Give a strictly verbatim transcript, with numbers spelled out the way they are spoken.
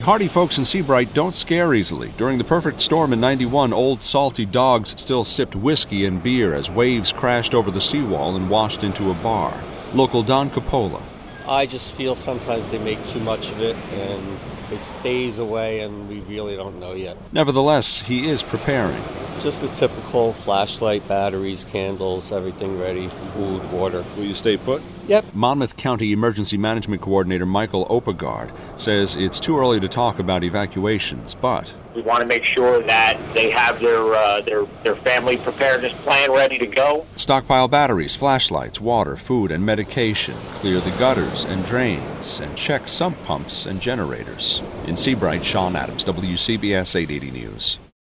Hardy folks in Seabright don't scare easily. During the perfect storm in ninety-one, old salty dogs still sipped whiskey and beer as waves crashed over the seawall and washed into a bar. Local Don Coppola. I just feel sometimes they make too much of it and it stays away and we really don't know yet. Nevertheless, he is preparing. Just the typical flashlight, batteries, candles, everything ready, food, water. Will you stay put? Yep. Monmouth County Emergency Management Coordinator Michael Opegard says it's too early to talk about evacuations, but we want to make sure that they have their uh, their their family preparedness plan ready to go. Stockpile batteries, flashlights, water, food, and medication. Clear the gutters and drains, and check sump pumps and generators. In Seabright, Sean Adams, W C B S eight eighty News.